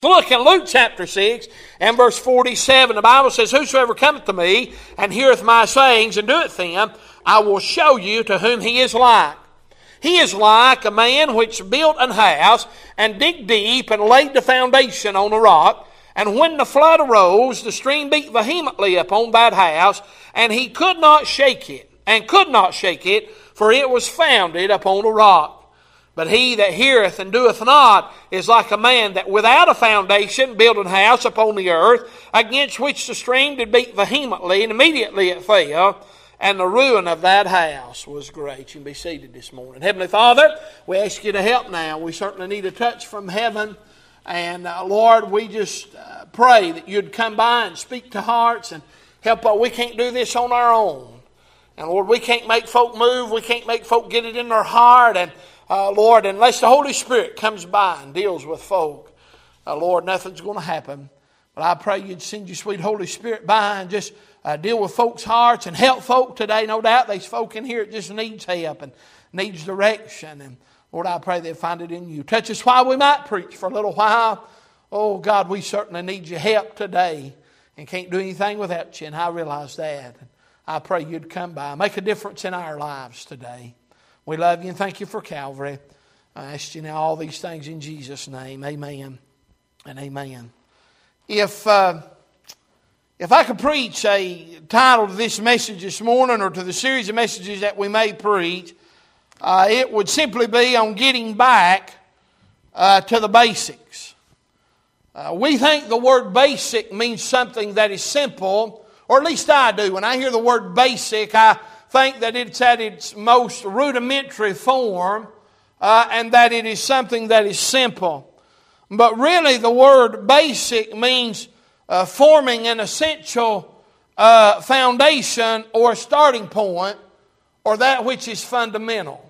Look in Luke chapter 6 and verse 47. The Bible says, "Whosoever cometh to me and heareth my sayings and doeth them, I will show you to whom he is like. He is like a man which built an house and digged deep and laid the foundation on a rock. And when the flood arose, the stream beat vehemently upon that house, and he could not shake it, for it was founded upon a rock. But he that heareth and doeth not is like a man that without a foundation built an house upon the earth, against which the stream did beat vehemently, and immediately it fell, and the ruin of that house was great." You can be seated this morning. Heavenly Father, we ask you to help now. We certainly need a touch from heaven. And Lord, we just pray that you'd come by and speak to hearts and help us. We can't do this on our own. And Lord, we can't make folk move. We can't make folk get it in their heart. And Lord, unless the Holy Spirit comes by and deals with folk, Lord, nothing's going to happen. But I pray you'd send your sweet Holy Spirit by and just deal with folks' hearts and help folk today. No doubt there's folk in here that just needs help and needs direction. And Lord, I pray they'll find it in you. Touch us while we might preach for a little while. Oh God, we certainly need your help today and can't do anything without you. And I realize that. I pray you'd come by. Make a difference in our lives today. We love you and thank you for Calvary. I ask you now all these things in Jesus' name. Amen and amen. If I could preach a title to this message this morning, or to the series of messages that we may preach, it would simply be on getting back to the basics. We think the word basic means something that is simple, or at least I do. When I hear the word basic, I think that it's at its most rudimentary form, and that it is something that is simple. But really the word basic means forming an essential foundation or starting point, or that which is fundamental.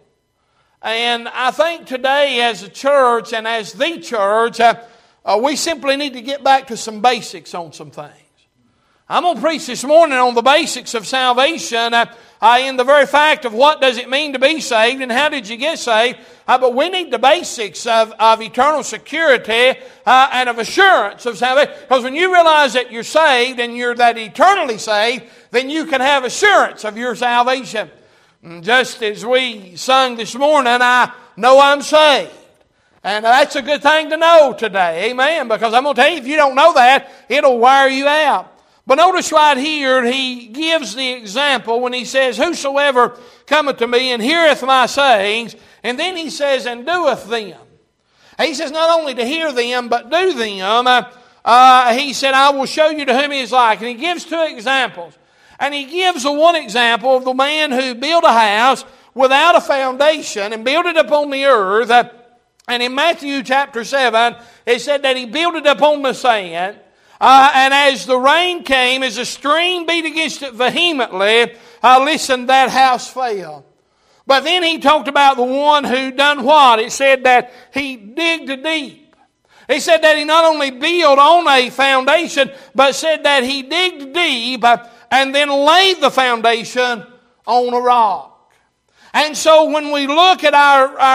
And I think today as a church and as the church, we simply need to get back to some basics on some things. I'm going to preach this morning on the basics of salvation, in the very fact of what does it mean to be saved and how did you get saved. But we need the basics of eternal security and of assurance of salvation. Because when you realize that you're saved and you're that eternally saved, then you can have assurance of your salvation. And just as we sung this morning, I know I'm saved. And that's a good thing to know today. Amen. Because I'm going to tell you, if you don't know that, it'll wear you out. But notice right here, he gives the example when he says, "Whosoever cometh to me and heareth my sayings," and then he says, "and doeth them." He says not only to hear them, but do them. He said, "I will show you to whom he is like." And he gives two examples. And he gives one example of the man who built a house without a foundation and built it upon the earth. And in Matthew chapter 7, it said that he built it upon the sand. And as the rain came, as the stream beat against it vehemently, listen, that house fell. But then he talked about the one who done what? It said that he digged deep. He said that he not only built on a foundation, but said that he digged deep and then laid the foundation on a rock. And so when we look at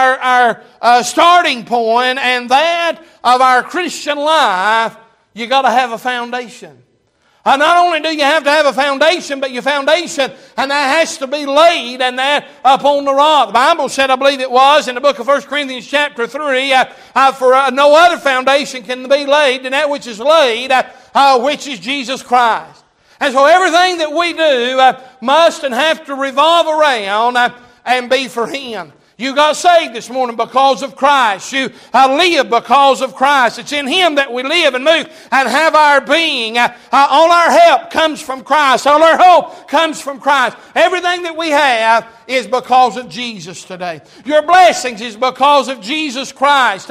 our starting point and that of our Christian life, you got to have a foundation. Not only do you have to have a foundation, but your foundation, and that has to be laid, and that upon the rock. The Bible said, I believe it was, in the book of 1 Corinthians chapter 3, for no other foundation can be laid than that which is laid, which is Jesus Christ. And so everything that we do must and have to revolve around and be for Him. You got saved this morning because of Christ. You live because of Christ. It's in Him that we live and move and have our being. All our help comes from Christ. All our hope comes from Christ. Everything that we have is because of Jesus today. Your blessings is because of Jesus Christ.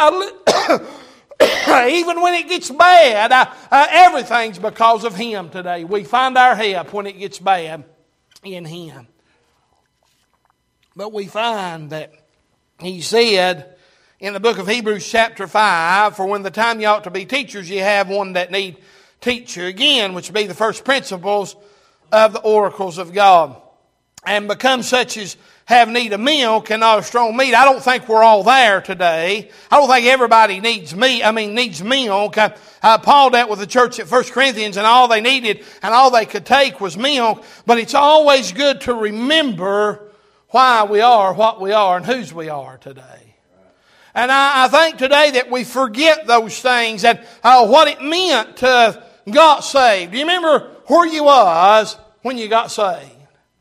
Even when it gets bad, everything's because of Him today. We find our help when it gets bad in Him. But we find that he said in the book of Hebrews chapter 5, "For when the time you ought to be teachers, you have one that need teach you again," which would be the first principles of the oracles of God. "And become such as have need of milk and not of strong meat. I don't think we're all there today. I don't think everybody needs needs milk. Paul dealt with the church at 1 Corinthians, and all they needed and all they could take was milk. But it's always good to remember why we are what we are and whose we are today. And I think today that we forget those things and what it meant to got saved. Do you remember where you was when you got saved?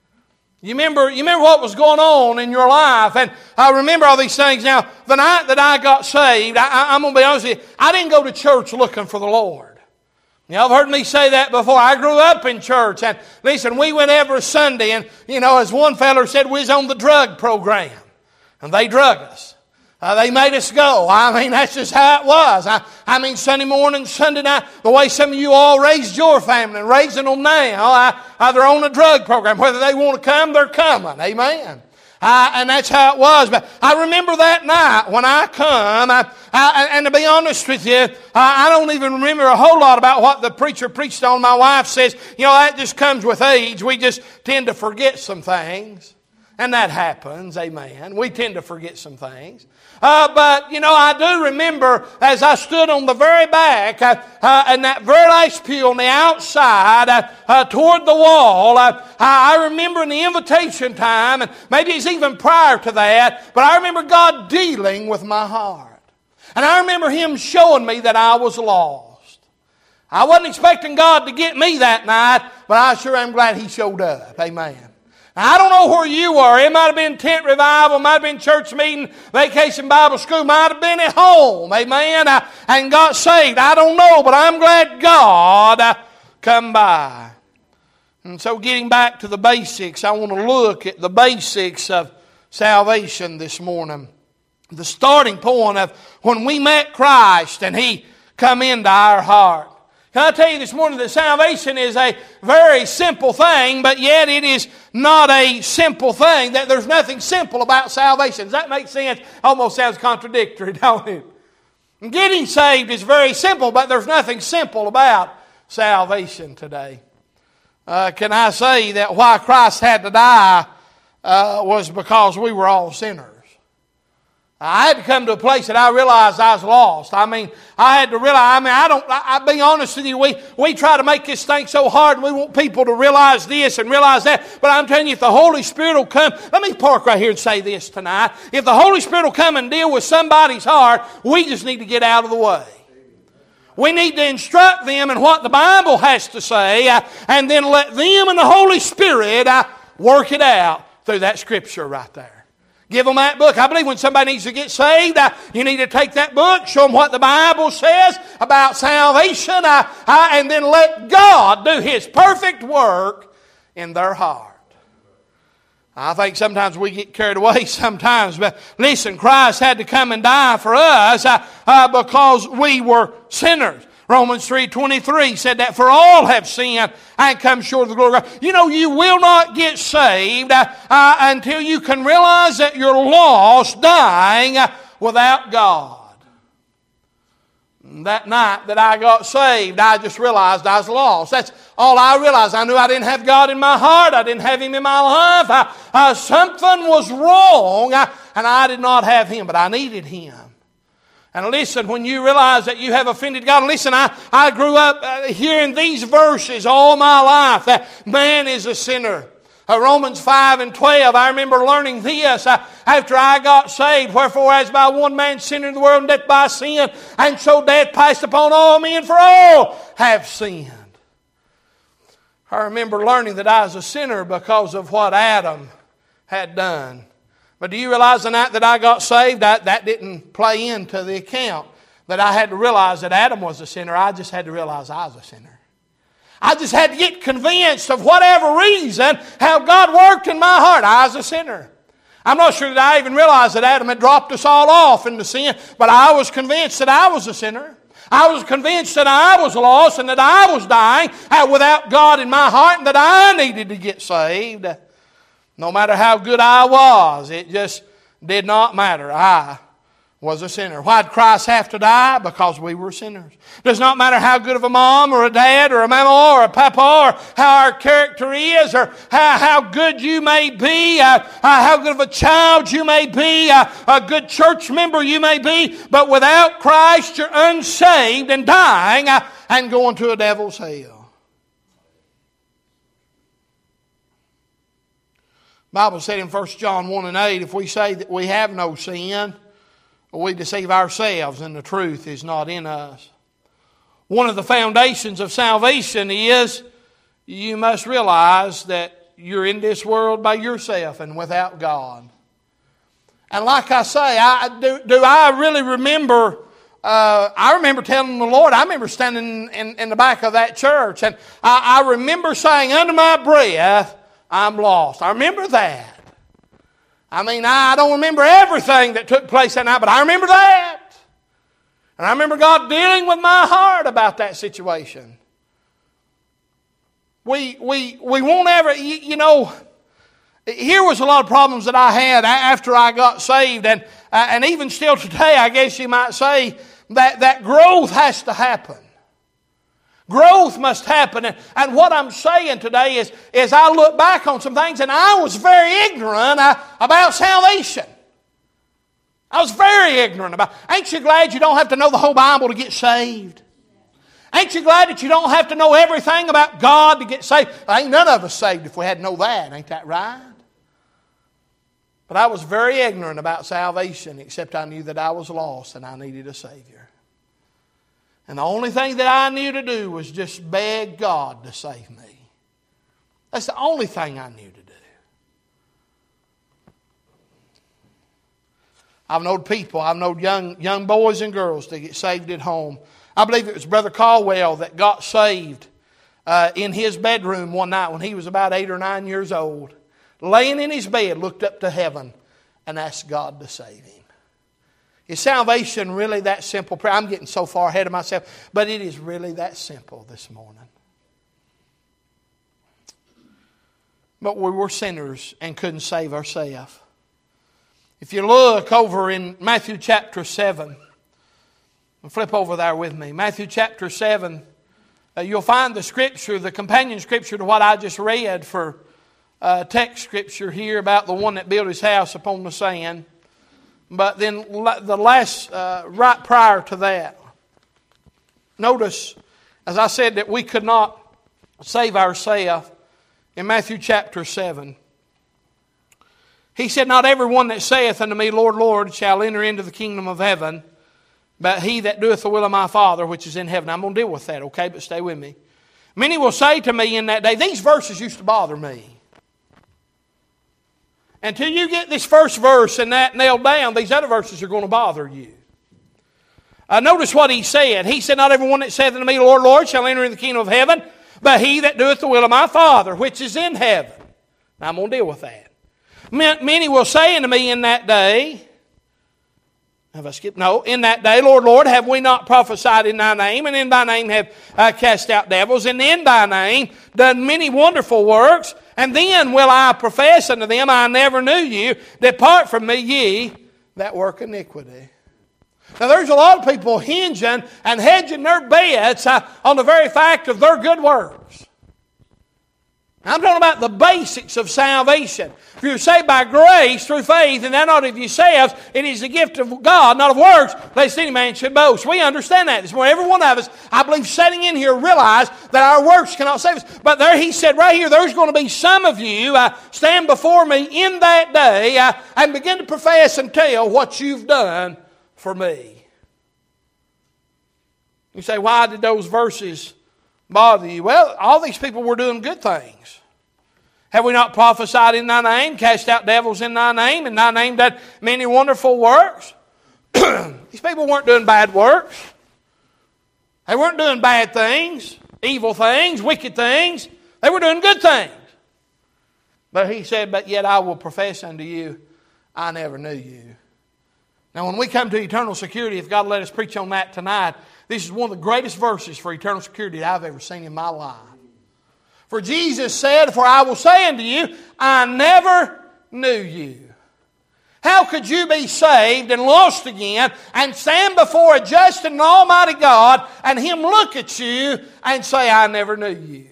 You remember what was going on in your life, and I remember all these things. Now, the night that I got saved, I'm going to be honest with you, I didn't go to church looking for the Lord. Y'all have heard me say that before. I grew up in church, and listen, we went every Sunday, and as one fellow said, we was on the drug program, and they drug us. They made us go. That's just how it was. Sunday morning, Sunday night, the way some of you all raised your family and raising them now, they're on a drug program. Whether they want to come, they're coming. Amen. And that's how it was. But I remember that night when I come, and to be honest with you, I don't even remember a whole lot about what the preacher preached on. My wife says, that just comes with age. We just tend to forget some things. And that happens, amen. We tend to forget some things. But I do remember as I stood on the very back in that very last pew on the outside toward the wall, I remember in the invitation time, and maybe it's even prior to that, but I remember God dealing with my heart. And I remember Him showing me that I was lost. I wasn't expecting God to get me that night, but I sure am glad He showed up. Amen. I don't know where you are. It might have been tent revival, might have been church meeting, vacation Bible school, might have been at home, amen, and got saved. I don't know, but I'm glad God come by. And so getting back to the basics, I want to look at the basics of salvation this morning. The starting point of when we met Christ and He come into our heart. Can I tell you this morning that salvation is a very simple thing, but yet it is not a simple thing. That there's nothing simple about salvation. Does that make sense? Almost sounds contradictory, don't it? Getting saved is very simple, but there's nothing simple about salvation today. Can I say that why Christ had to die was because we were all sinners. I had to come to a place that I realized I was lost. I had to realize, I'll be honest with you, we try to make this thing so hard and we want people to realize this and realize that. But I'm telling you, if the Holy Spirit will come, let me park right here and say this tonight. If the Holy Spirit will come and deal with somebody's heart, we just need to get out of the way. We need to instruct them in what the Bible has to say and then let them and the Holy Spirit work it out through that Scripture right there. Give them that book. I believe when somebody needs to get saved, you need to take that book, show them what the Bible says about salvation, and then let God do His perfect work in their heart. I think sometimes we get carried away sometimes, but listen, Christ had to come and die for us because we were sinners. Romans 3:23 said that for all have sinned and come short of the glory of God. You will not get saved until you can realize that you're lost, dying without God. That night that I got saved, I just realized I was lost. That's all I realized. I knew I didn't have God in my heart. I didn't have Him in my life. Something was wrong, and I did not have Him, but I needed Him. And listen, when you realize that you have offended God, listen, I grew up hearing these verses all my life, that man is a sinner. Romans 5:12, I remember learning this after I got saved. Wherefore, as by one man sin in the world, and death by sin, and so death passed upon all men, for all have sinned. I remember learning that I was a sinner because of what Adam had done. But do you realize the night that I got saved, that didn't play into the account. That I had to realize that Adam was a sinner. I just had to realize I was a sinner. I just had to get convinced of whatever reason how God worked in my heart. I was a sinner. I'm not sure that I even realized that Adam had dropped us all off into sin, but I was convinced that I was a sinner. I was convinced that I was lost and that I was dying without God in my heart and that I needed to get saved. No matter how good I was, it just did not matter. I was a sinner. Why did Christ have to die? Because we were sinners. Does not matter how good of a mom or a dad or a mama or a papa or how our character is or how good you may be, how good of a child you may be, a good church member you may be, but without Christ you're unsaved and dying and going to a devil's hell. The Bible said in 1 John 1 and 8, if we say that we have no sin, we deceive ourselves and the truth is not in us. One of the foundations of salvation is you must realize that you're in this world by yourself and without God. And like I say, I really remember, I remember telling the Lord, I remember standing in the back of that church and I remember saying under my breath, I'm lost. I remember that. I mean, I don't remember everything that took place that night, but I remember that. And I remember God dealing with my heart about that situation. We won't ever, here was a lot of problems that I had after I got saved, and even still today, I guess you might say, that growth has to happen. Growth must happen. And what I'm saying today is I look back on some things and I was very ignorant about salvation. I was very ignorant about it. Ain't you glad you don't have to know the whole Bible to get saved? Ain't you glad that you don't have to know everything about God to get saved? Ain't none of us saved if we had to know that. Ain't that right? But I was very ignorant about salvation, except I knew that I was lost and I needed a Savior. And the only thing that I knew to do was just beg God to save me. That's the only thing I knew to do. I've known people, I've known young boys and girls that get saved at home. I believe it was Brother Caldwell that got saved in his bedroom one night when he was about 8 or 9 years old. Laying in his bed, looked up to heaven and asked God to save him. Is salvation really that simple? Prayer? I'm getting so far ahead of myself, but it is really that simple this morning. But we were sinners and couldn't save ourselves. If you look over in Matthew chapter 7, flip over there with me. Matthew chapter 7, you'll find the scripture, the companion scripture to what I just read for text scripture here about the one that built his house upon the sand. But then the last, right prior to that, notice, as I said, that we could not save ourselves. In Matthew chapter 7, he said, not everyone that saith unto me, Lord, Lord, shall enter into the kingdom of heaven, but he that doeth the will of my Father which is in heaven. I'm going to deal with that, okay? But stay with me. Many will say to me in that day, these verses used to bother me. Until you get this first verse and that nailed down, these other verses are going to bother you. Notice what he said. He said, not everyone that saith unto me, Lord, Lord, shall enter into the kingdom of heaven, but he that doeth the will of my Father, which is in heaven. Now I'm going to deal with that. Many will say unto me in that day, have I skipped? No. In that day, Lord, Lord, have we not prophesied in thy name, and in thy name have cast out devils, and in thy name done many wonderful works? And then will I profess unto them, I never knew you. Depart from me, ye that work iniquity. Now there's a lot of people hinging and hedging their bets on the very fact of their good works. I'm talking about the basics of salvation. If you're saved by grace through faith, and that not of yourselves, it is the gift of God, not of works, lest any man should boast. We understand that this morning. Every one of us, I believe, sitting in here realize that our works cannot save us. But there he said right here, there's going to be some of you stand before me in that day and begin to profess and tell what you've done for me. You say, why did those verses bother you? Well, all these people were doing good things. Have we not prophesied in thy name, cast out devils in thy name, and thy name done many wonderful works? These people weren't doing bad works. They weren't doing bad things, evil things, wicked things. They were doing good things. But he said, but yet I will profess unto you, I never knew you. Now when we come to eternal security, if God let us preach on that tonight, this is one of the greatest verses for eternal security that I've ever seen in my life. For Jesus said, for I will say unto you, I never knew you. How could you be saved and lost again and stand before a just and almighty God and Him look at you and say, I never knew you?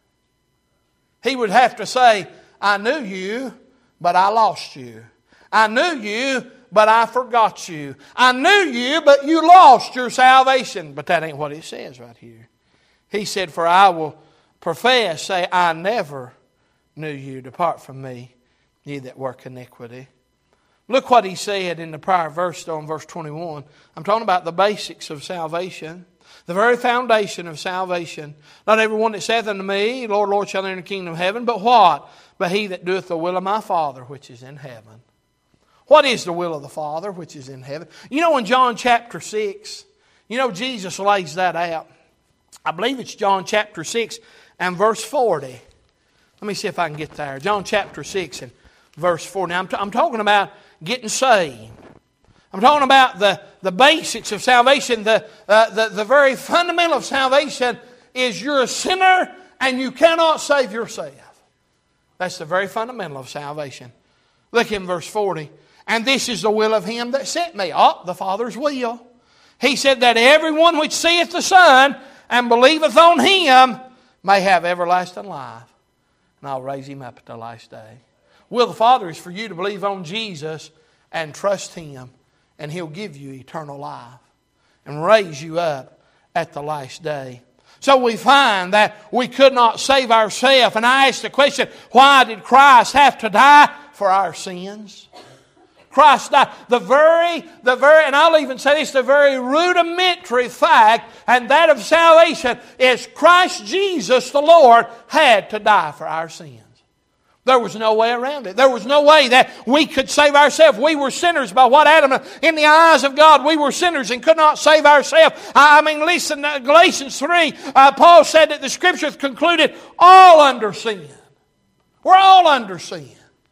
He would have to say, I knew you, but I lost you. I knew you, but I forgot you. I knew you, but you lost your salvation. But that ain't what it says right here. He said, for I will profess, say, I never knew you. Depart from me, ye that work iniquity. Look what he said in the prior verse, though, in verse 21. I'm talking about the basics of salvation. The very foundation of salvation. Not everyone that saith unto me, Lord, Lord, shall enter the kingdom of heaven. But what? But he that doeth the will of my Father which is in heaven. What is the will of the Father which is in heaven? You know, in John chapter 6, you know, Jesus lays that out. I believe it's John chapter 6 and verse 40. Let me see if I can get there. John chapter 6 and verse 40. Now, I'm talking about getting saved. I'm talking about the basics of salvation. The very fundamental of salvation is you're a sinner and you cannot save yourself. That's the very fundamental of salvation. Look in verse 40. And this is the will of Him that sent me. Oh, the Father's will. He said that everyone which seeth the Son and believeth on Him may have everlasting life. And I'll raise him up at the last day. Will of the Father is for you to believe on Jesus and trust Him, and He'll give you eternal life and raise you up at the last day. So we find that we could not save ourselves. And I ask the question, why did Christ have to die for our sins? Christ died. The very, and I'll even say this, the very rudimentary fact, and that of salvation, is Christ Jesus the Lord had to die for our sins. There was no way around it. There was no way that we could save ourselves. We were sinners by what Adam, in the eyes of God, we were sinners and could not save ourselves. I mean, listen, Galatians 3, Paul said that the Scriptures concluded all under sin. We're all under sin.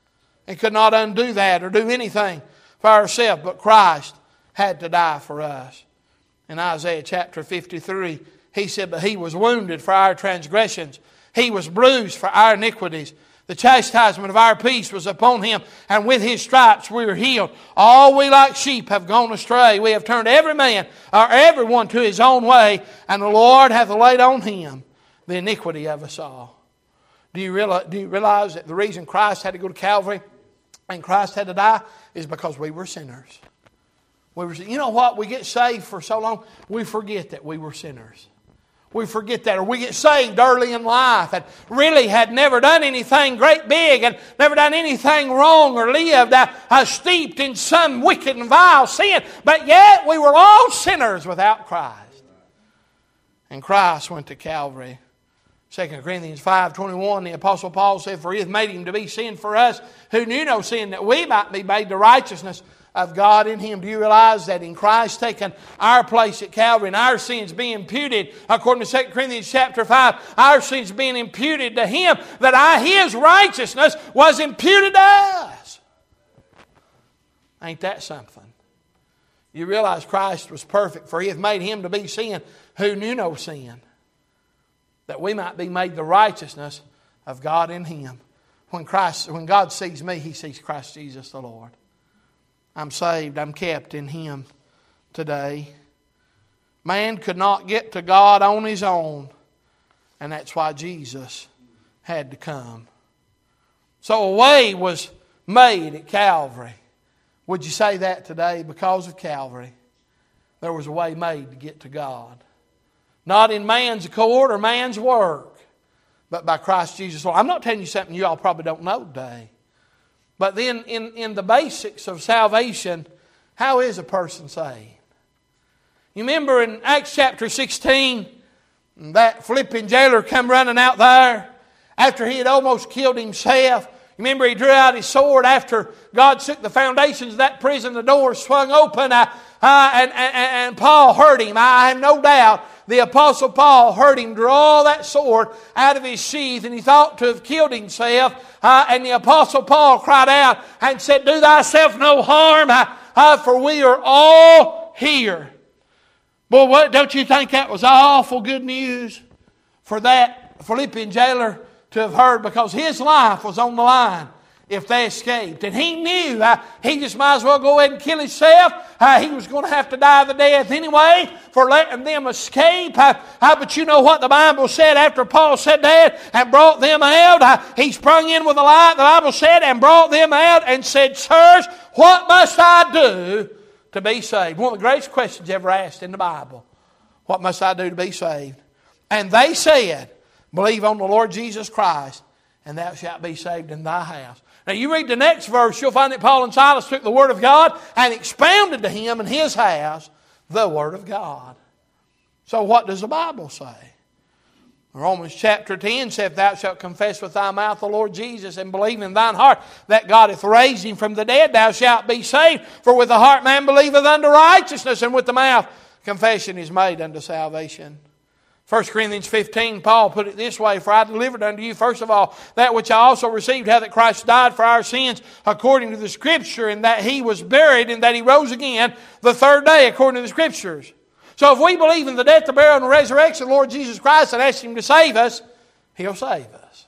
And could not undo that or do anything for ourselves. But Christ had to die for us. In Isaiah chapter 53, he said, but He was wounded for our transgressions. He was bruised for our iniquities. The chastisement of our peace was upon Him, and with His stripes we were healed. All we like sheep have gone astray. We have turned everyone to his own way, and the Lord hath laid on Him the iniquity of us all. Do you realize that the reason Christ had to go to Calvary and Christ had to die is because we were sinners? You know what? We get saved for so long, we forget that we were sinners. We forget that. Or we get saved early in life and really had never done anything great big and never done anything wrong or lived steeped in some wicked and vile sin. But yet we were all sinners without Christ. And Christ went to Calvary. 2 Corinthians 5:21, the Apostle Paul said, for He hath made Him to be sin for us who knew no sin, that we might be made the righteousness of God in Him. Do you realize that in Christ taking our place at Calvary and our sins being imputed, according to 2 Corinthians chapter 5, our sins being imputed to Him, that His righteousness was imputed to us? Ain't that something? You realize Christ was perfect, for He hath made Him to be sin who knew no sin, that we might be made the righteousness of God in Him. When God sees me, He sees Christ Jesus the Lord. I'm saved. I'm kept in Him today. Man could not get to God on his own. And that's why Jesus had to come. So a way was made at Calvary. Would you say that today? Because of Calvary, there was a way made to get to God. Not in man's accord or man's work, but by Christ Jesus. I'm not telling you something you all probably don't know today. But then in the basics of salvation, how is a person saved? You remember in Acts chapter 16, that Philippian jailer come running out there after he had almost killed himself. You remember he drew out his sword after God shook the foundations of that prison. The doors swung open and Paul heard him. I have no doubt the Apostle Paul heard him draw that sword out of his sheath, and he thought to have killed himself. And the Apostle Paul cried out and said, do thyself no harm, for we are all here. Boy, don't you think that was awful good news for that Philippian jailer to have heard? Because his life was on the line. if they escaped. And he knew he just might as well go ahead and kill himself. He was going to have to die the death anyway for letting them escape. But you know what the Bible said after Paul said that and brought them out? He sprung in with a light, the Bible said, and brought them out and said, "Sirs, what must I do to be saved?" One of the greatest questions ever asked in the Bible. What must I do to be saved? And they said, "Believe on the Lord Jesus Christ, and thou shalt be saved in thy house." Now you read the next verse, you'll find that Paul and Silas took the Word of God and expounded to him in his house the Word of God. So what does the Bible say? Romans chapter 10 says, "If thou shalt confess with thy mouth the Lord Jesus and believe in thine heart that God hath raised him from the dead, thou shalt be saved. For with the heart man believeth unto righteousness, and with the mouth confession is made unto salvation." 1 Corinthians 15, Paul put it this way, "For I delivered unto you first of all that which I also received, how that Christ died for our sins according to the Scripture, and that He was buried, and that He rose again the third day according to the Scriptures." So if we believe in the death, the burial, and the resurrection of the Lord Jesus Christ and ask Him to save us, He'll save us.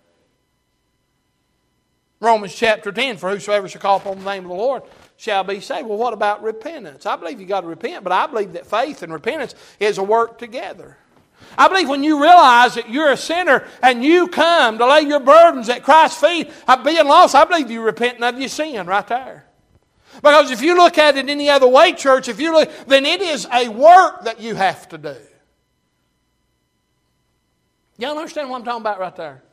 Romans chapter 10, "For whosoever shall call upon the name of the Lord shall be saved." Well, what about repentance? I believe you've got to repent, but I believe that faith and repentance is a work together. I believe when you realize that you're a sinner and you come to lay your burdens at Christ's feet of being lost, I believe you're repenting of your sin right there. Because if you look at it any other way, church, then it is a work that you have to do. Y'all understand what I'm talking about right there?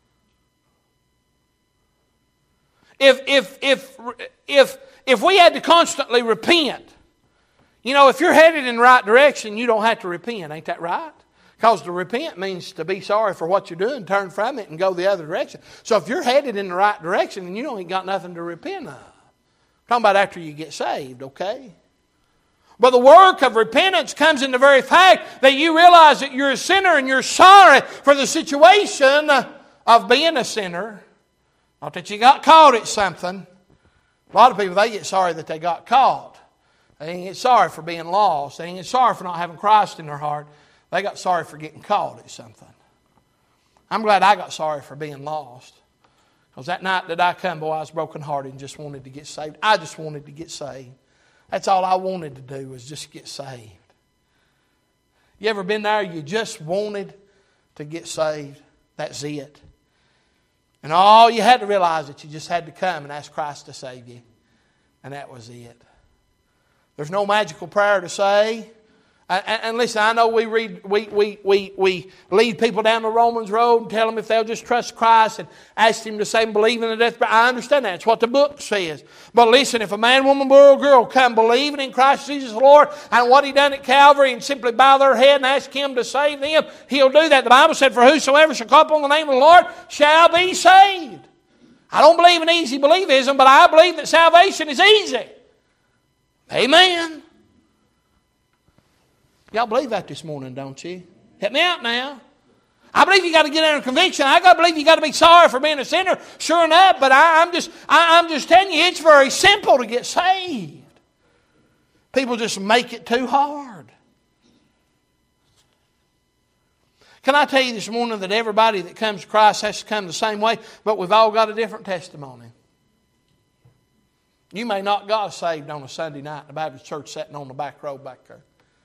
If we had to constantly repent, if you're headed in the right direction, you don't have to repent. Ain't that right? Because to repent means to be sorry for what you're doing, turn from it, and go the other direction. So if you're headed in the right direction, then you ain't got nothing to repent of. I'm talking about after you get saved, okay? But the work of repentance comes in the very fact that you realize that you're a sinner and you're sorry for the situation of being a sinner. Not that you got caught at something. A lot of people, they get sorry that they got caught. They ain't get sorry for being lost. They ain't get sorry for not having Christ in their heart. They got sorry for getting caught at something. I'm glad I got sorry for being lost. Because that night that I come, boy, I was brokenhearted and just wanted to get saved. I just wanted to get saved. That's all I wanted to do was just get saved. You ever been there? You just wanted to get saved. That's it. And all you had to realize that you just had to come and ask Christ to save you. And that was it. There's no magical prayer to say. And listen, I know we lead people down the Romans road and tell them if they'll just trust Christ and ask Him to save and believe in the death. I understand that. It's what the book says. But listen, if a man, woman, boy, or girl come believing in Christ Jesus the Lord and what He done at Calvary and simply bow their head and ask Him to save them, He'll do that. The Bible said, "For whosoever shall call upon the name of the Lord shall be saved." I don't believe in easy believism, but I believe that salvation is easy. Amen. Y'all believe that this morning, don't you? Help me out now. I believe you got to get under conviction. I got to believe you got to be sorry for being a sinner. Sure enough, but I'm just telling you, it's very simple to get saved. People just make it too hard. Can I tell you this morning that everybody that comes to Christ has to come the same way, but we've all got a different testimony. You may not got saved on a Sunday night in the Baptist church sitting on the back row back there.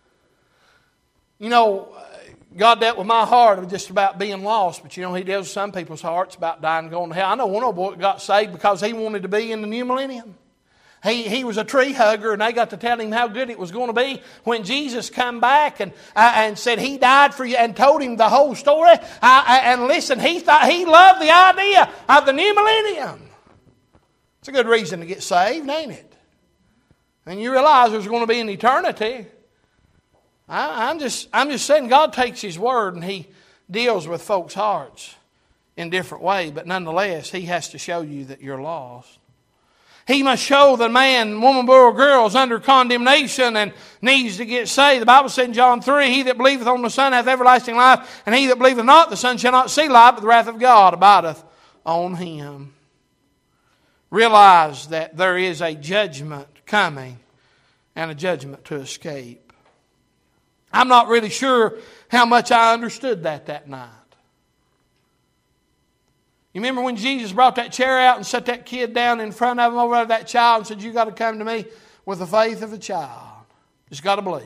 God dealt with my heart just about being lost, but He deals with some people's hearts about dying and going to hell. I know one old boy that got saved because he wanted to be in the new millennium. He was a tree hugger, and they got to tell him how good it was going to be when Jesus come back and said He died for you and told him the whole story. And listen, he loved the idea of the new millennium. It's a good reason to get saved, ain't it? And you realize there's going to be an eternity. I'm just saying God takes His word and He deals with folks' hearts in different ways, but nonetheless, He has to show you that you're lost. He must show that man, woman, boy, or girl is under condemnation and needs to get saved. The Bible said in John 3, "He that believeth on the Son hath everlasting life, and he that believeth not the Son shall not see life, but the wrath of God abideth on him." Realize that there is a judgment coming and a judgment to escape. I'm not really sure how much I understood that night. You remember when Jesus brought that chair out and set that kid down in front of him over that child and said, you got to come to me with the faith of a child. Just got to believe.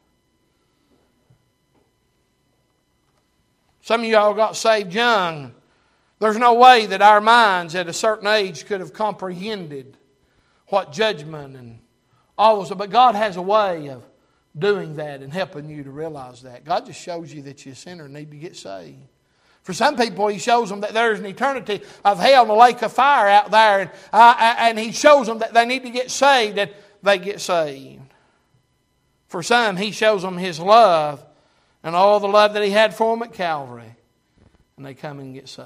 Some of y'all got saved young. There's no way that our minds at a certain age could have comprehended what judgment and all those. But God has a way of doing that and helping you to realize that. God just shows you that you're a sinner and need to get saved. For some people, He shows them that there's an eternity of hell and a lake of fire out there. And He shows them that they need to get saved, and they get saved. For some, He shows them His love and all the love that He had for them at Calvary. And they come and get saved.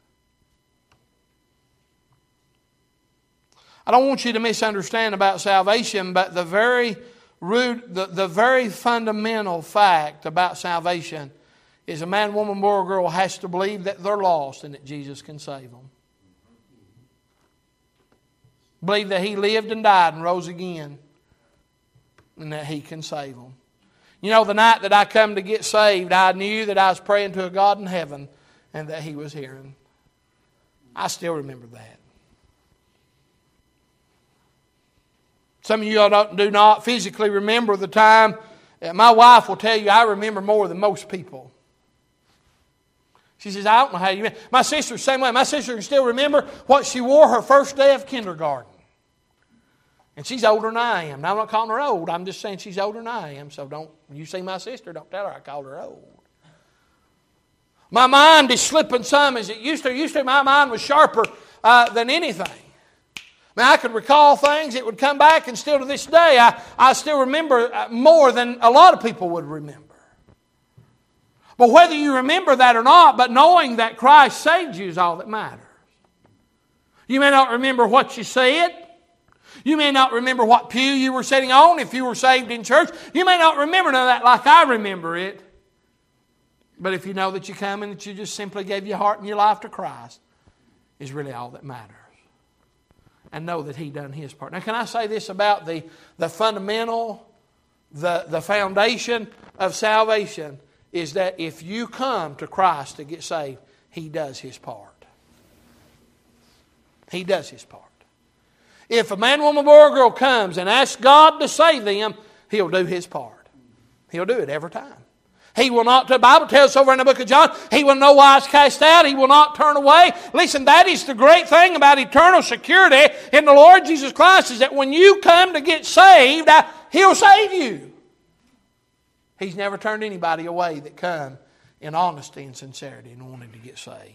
I don't want you to misunderstand about salvation, but the very root, the very fundamental fact about salvation is a man, woman, boy, or girl has to believe that they're lost and that Jesus can save them. Believe that He lived and died and rose again and that He can save them. You know, the night that I come to get saved, I knew that I was praying to a God in heaven and that He was hearing. I still remember that. Some of you do not physically remember the time. My wife will tell you I remember more than most people. She says, I don't know how you remember. My sister's the same way. My sister can still remember what she wore her first day of kindergarten. And she's older than I am. Now, I'm not calling her old. I'm just saying she's older than I am. So don't, you see my sister, don't tell her I called her old. My mind is slipping some as it used to. My mind was sharper than anything. I could recall things. It would come back, and still to this day, I still remember more than a lot of people would remember. But whether you remember that or not, but knowing that Christ saved you is all that matters. You may not remember what you said. You may not remember what pew you were sitting on if you were saved in church. You may not remember none of that like I remember it. But if you know that you come and that you just simply gave your heart and your life to Christ, is really all that matters. And know that He done His part. Now, can I say this about the fundamental, the foundation of salvation is that if you come to Christ to get saved, He does His part. He does His part. If a man, woman, boy, or girl comes and asks God to save them, He'll do His part. He'll do it every time. He will not, the Bible tells us over in the book of John, He will no wise cast out. He will not turn away. Listen, that is the great thing about eternal security in the Lord Jesus Christ, is that when you come to get saved, He'll save you. He's never turned anybody away that come in honesty and sincerity and wanted to get saved.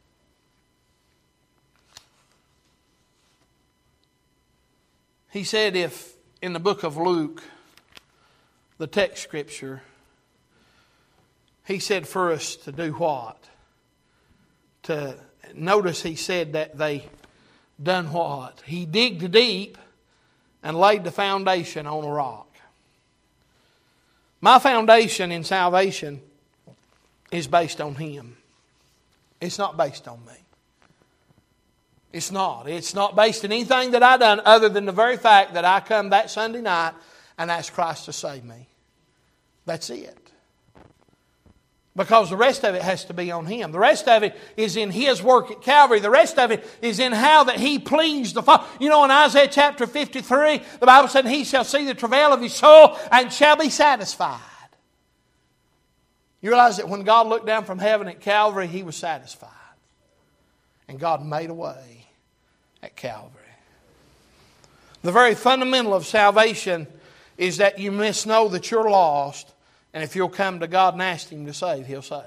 He said if, in the book of Luke, the text scripture, He said for us to do what? To notice He said that they done what? He digged deep and laid the foundation on a rock. My foundation in salvation is based on Him. It's not based on me. It's not. It's not based on anything that I done other than the very fact that I come that Sunday night and ask Christ to save me. That's it. Because the rest of it has to be on Him. The rest of it is in His work at Calvary. The rest of it is in how that He pleased the Father. You know, in Isaiah chapter 53, the Bible said, He shall see the travail of His soul and shall be satisfied. You realize that when God looked down from heaven at Calvary, He was satisfied. And God made a way at Calvary. The very fundamental of salvation is that you must know that you're lost. And if you'll come to God and ask Him to save, He'll save.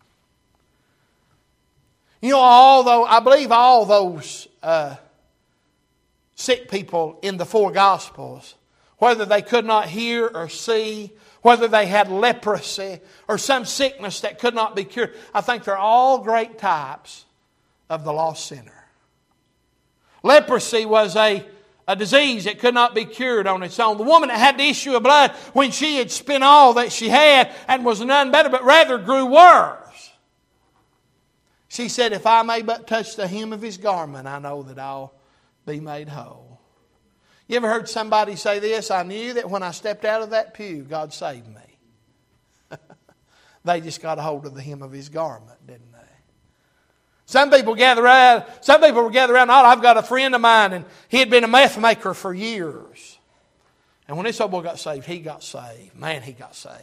You know, I believe all those sick people in the four Gospels, whether they could not hear or see, whether they had leprosy or some sickness that could not be cured, I think they're all great types of the lost sinner. Leprosy was a disease that could not be cured on its own. The woman that had the issue of blood, when she had spent all that she had and was none better, but rather grew worse, she said, if I may but touch the hem of His garment, I know that I'll be made whole. You ever heard somebody say this? I knew that when I stepped out of that pew, God saved me. They just got a hold of the hem of His garment, didn't they? Some people gather around. Some people were gathered around. I've got a friend of mine, and he had been a meth maker for years. And when this old boy got saved, he got saved. Man, he got saved.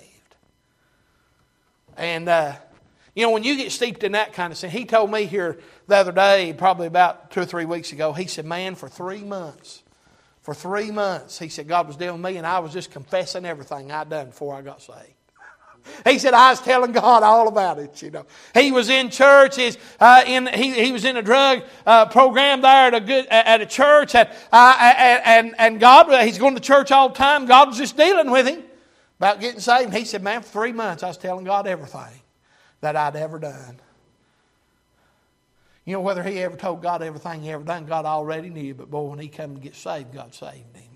And when you get steeped in that kind of sin, he told me here the other day, probably about 2 or 3 weeks ago. He said, "Man, for 3 months, he said God was dealing with me, and I was just confessing everything I'd done before I got saved." He said, "I was telling God all about it, He was in church. He was in a drug program there at a church. And God, he's going to church all the time. God was just dealing with him about getting saved. And he said, "Man, for 3 months I was telling God everything that I'd ever done." Whether he ever told God everything he ever done, God already knew. But boy, when he came to get saved, God saved him.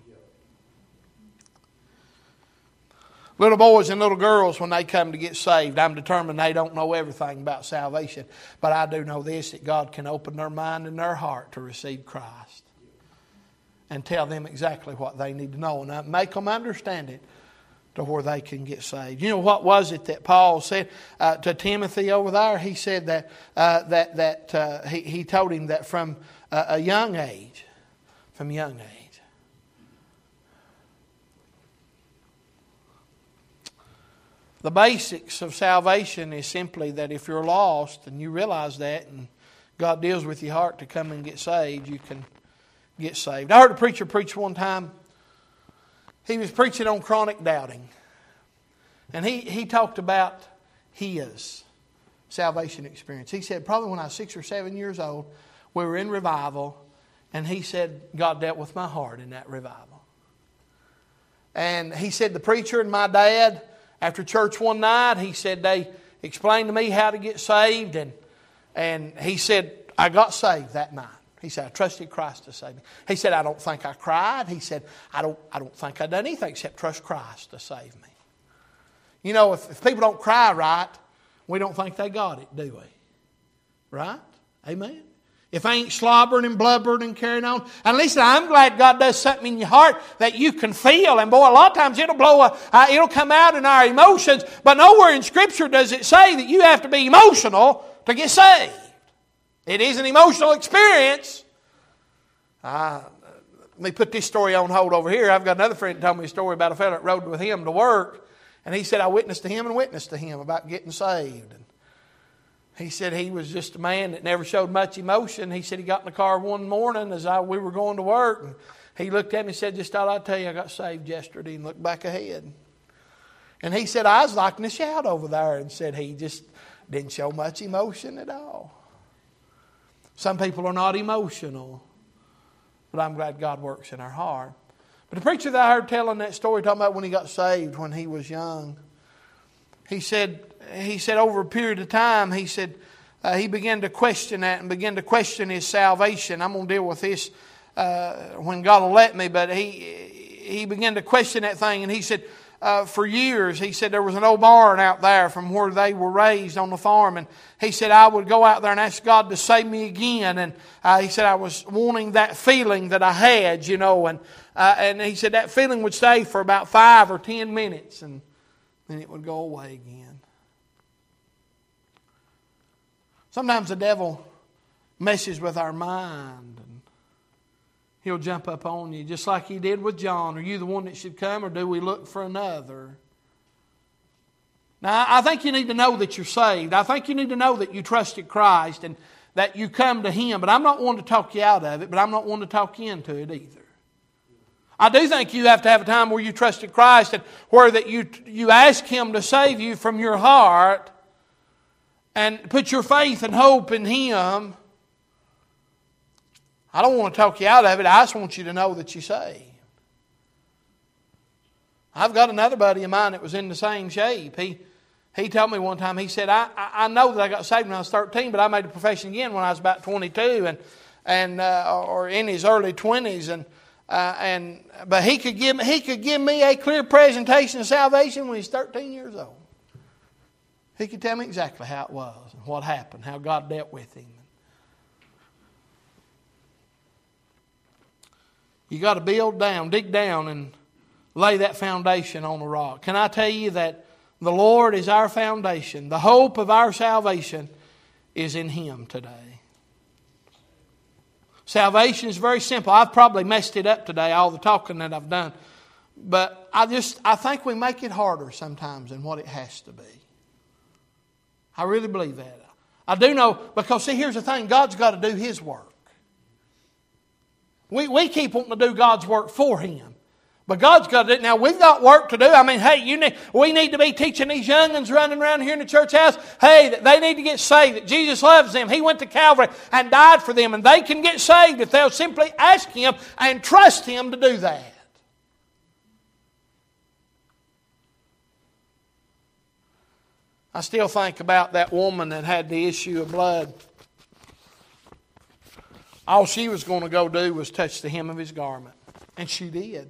Little boys and little girls, when they come to get saved, I'm determined they don't know everything about salvation. But I do know this, that God can open their mind and their heart to receive Christ. And tell them exactly what they need to know. And make them understand it to where they can get saved. What was it that Paul said to Timothy over there? He said that he told him that from a young age, the basics of salvation is simply that if you're lost and you realize that and God deals with your heart to come and get saved, you can get saved. I heard a preacher preach one time. He was preaching on chronic doubting. And he talked about his salvation experience. He said probably when I was 6 or 7 years old, we were in revival. And he said God dealt with my heart in that revival. And he said the preacher and my dad, after church one night, he said they explained to me how to get saved. And he said, I got saved that night. He said, I trusted Christ to save me. He said, I don't think I cried. He said, I don't think I done anything except trust Christ to save me. If people don't cry right, we don't think they got it, do we? Right? Amen? If I ain't slobbering and blubbering and carrying on. And listen, I'm glad God does something in your heart that you can feel. And boy, a lot of times it'll come out in our emotions. But nowhere in Scripture does it say that you have to be emotional to get saved. It is an emotional experience. Let me put this story on hold over here. I've got another friend that told me a story about a fellow that rode with him to work. And he said, I witnessed to him about getting saved. And he said he was just a man that never showed much emotion. He said he got in the car one morning as we were going to work. And he looked at me and said, just thought I'd tell you I got saved yesterday, and looked back ahead. And he said, I was liking to shout over there, and said he just didn't show much emotion at all. Some people are not emotional, but I'm glad God works in our heart. But the preacher that I heard telling that story, talking about when he got saved when he was young, he said over a period of time, he said he began to question that and began to question his salvation. I'm going to deal with this when God will let me, but he began to question that thing, and he said for years, he said there was an old barn out there from where they were raised on the farm, and he said I would go out there and ask God to save me again, and he said I was wanting that feeling that I had, and he said that feeling would stay for about 5 or 10 minutes, and then it would go away again. Sometimes the devil messes with our mind, and he'll jump up on you just like he did with John. Are you the one that should come, or do we look for another? Now, I think you need to know that you're saved. I think you need to know that you trusted Christ and that you come to Him. But I'm not one to talk you out of it, but I'm not one to talk you into it either. I do think you have to have a time where you trusted Christ and where that you ask Him to save you from your heart and put your faith and hope in Him. I don't want to talk you out of it. I just want you to know that you're saved. I've got another buddy of mine that was in the same shape. He told me one time, he said, I know that I got saved when I was 13, but I made a profession again when I was about 22 or in his early 20s. But he could give me a clear presentation of salvation when he's 13 years old. He could tell me exactly how it was and what happened, how God dealt with him. You got to dig down and lay that foundation on the rock. Can I tell you that the Lord is our foundation? The hope of our salvation is in Him today. Salvation is very simple. I've probably messed it up today, all the talking that I've done. But I think we make it harder sometimes than what it has to be. I really believe that. I do know, because see, here's the thing. God's got to do His work. We keep wanting to do God's work for Him. But God's got to do it. Now, we've got work to do. I mean, hey, we need to be teaching these young'uns running around here in the church house, hey, that they need to get saved, that Jesus loves them. He went to Calvary and died for them, and they can get saved if they'll simply ask Him and trust Him to do that. I still think about that woman that had the issue of blood. All she was going to go do was touch the hem of His garment. And she did.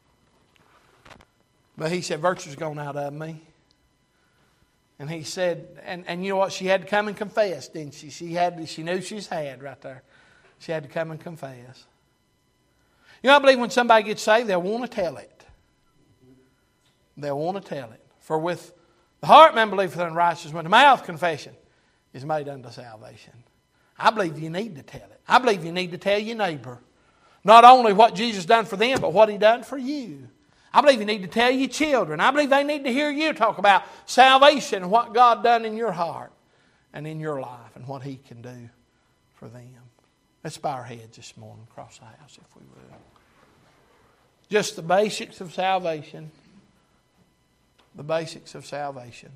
But He said, virtue's gone out of me. And He said, and you know what? She had to come and confess, didn't she? She knew she's had right there. She had to come and confess. You know, I believe when somebody gets saved, they'll want to tell it. They'll want to tell it. For with the heart man believeth unto righteousness, when the mouth confession is made unto salvation. I believe you need to tell it. I believe you need to tell your neighbor not only what Jesus done for them, but what He done for you. I believe you need to tell your children. I believe they need to hear you talk about salvation and what God done in your heart and in your life and what He can do for them. Let's bow our heads this morning across the house, if we will. Just the basics of salvation. The basics of salvation.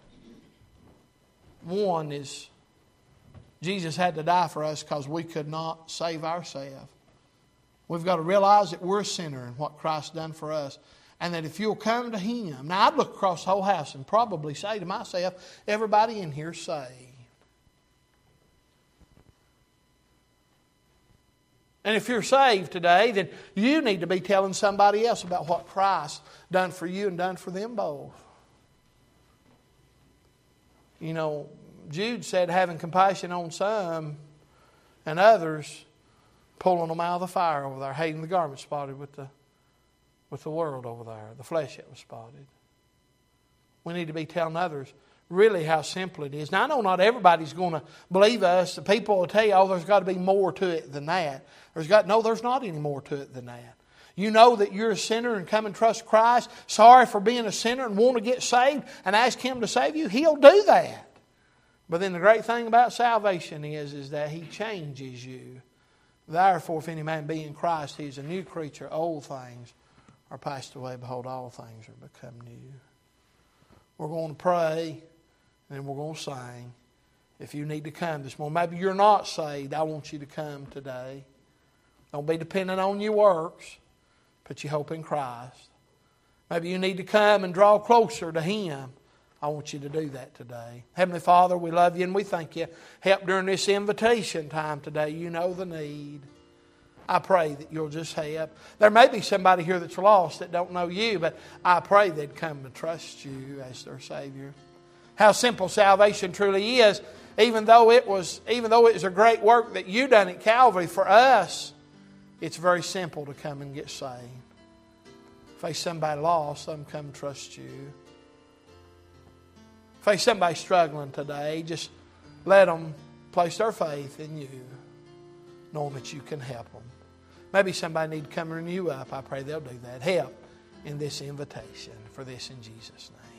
One is Jesus had to die for us because we could not save ourselves. We've got to realize that we're a sinner and what Christ done for us. And that if you'll come to Him. Now, I'd look across the whole house and probably say to myself, everybody in here is saved. And if you're saved today, then you need to be telling somebody else about what Christ done for you and done for them both. You know, Jude said having compassion on some and others, pulling them out of the fire over there, hating the garment spotted with the world over there, the flesh that was spotted. We need to be telling others really how simple it is. Now, I know not everybody's going to believe us. The people will tell you, oh, there's got to be more to it than that. No, there's not any more to it than that. You know that you're a sinner and come and trust Christ, sorry for being a sinner and want to get saved and ask Him to save you, He'll do that. But then the great thing about salvation is that He changes you. Therefore, if any man be in Christ, he is a new creature. Old things are passed away. Behold, all things are become new. We're going to pray and then we're going to sing. If you need to come this morning, maybe you're not saved, I want you to come today. Don't be dependent on your works. Put your hope in Christ. Maybe you need to come and draw closer to Him. I want you to do that today. Heavenly Father, we love You and we thank You. Help during this invitation time today. You know the need. I pray that You'll just help. There may be somebody here that's lost that don't know You, but I pray they'd come to trust You as their Savior. How simple salvation truly is, even though it was a great work that You done at Calvary for us, it's very simple to come and get saved. Face somebody lost, let them come and trust You. Face somebody struggling today, just let them place their faith in You, knowing that You can help them. Maybe somebody need to come and renew up. I pray they'll do that. Help in this invitation. For this in Jesus' name.